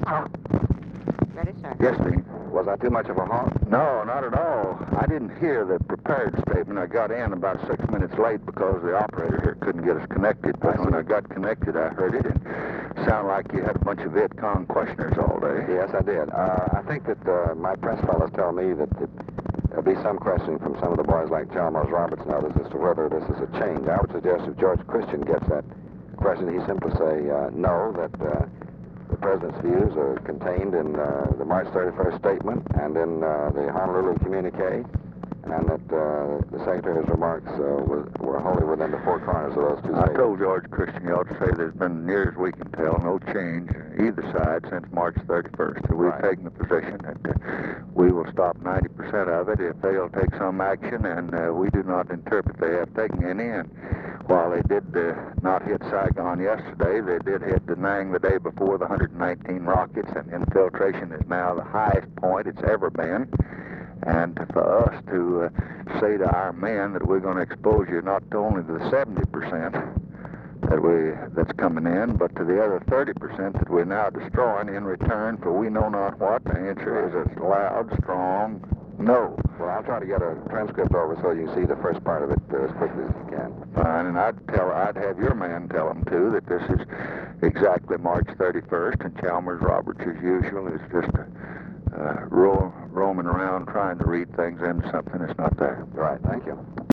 Ready, sir. Yes, Dean. Was that too much of a honk? No, not at all. I didn't hear the prepared statement. I got in about 6 minutes late because the operator here couldn't get us connected. But when I got connected, I heard it. And it sounded like you had a bunch of Viet Cong questioners all day. Yes, I did. I think that my press fellows tell me that there'll be some questioning from some of the boys like Chalmers, Roberts, and others as to whether this is a change. I would suggest if George Christian gets that question, he simply say no, that the President's views are contained in the March 31st statement and in the Honolulu communique, and that the Secretary's remarks were wholly within the four corners of those two I statements. told George Christian you ought to say there's been, near as we can tell, no change either side since March 31st. So we've taken the position that we will stop 90% of it if they'll take some action, and we do not interpret they have taken any. And while they did not hit Saigon yesterday, they did hit Da Nang the day before, the 119 rockets, and infiltration is now the highest point it's ever been. And for us to say to our men that we're going to expose you not only to the 70% that's coming in, but to the other 30% that we're now destroying in return for we know not what, the answer is a loud, strong no. Well, I'll try to get a transcript over so you can see the first part of it as quickly as you can. Fine, and I'd have your man tell them too that this is exactly March 31st, and Chalmers Roberts, as usual, is just roaming around trying to read things into something that's not there. Right, thank you.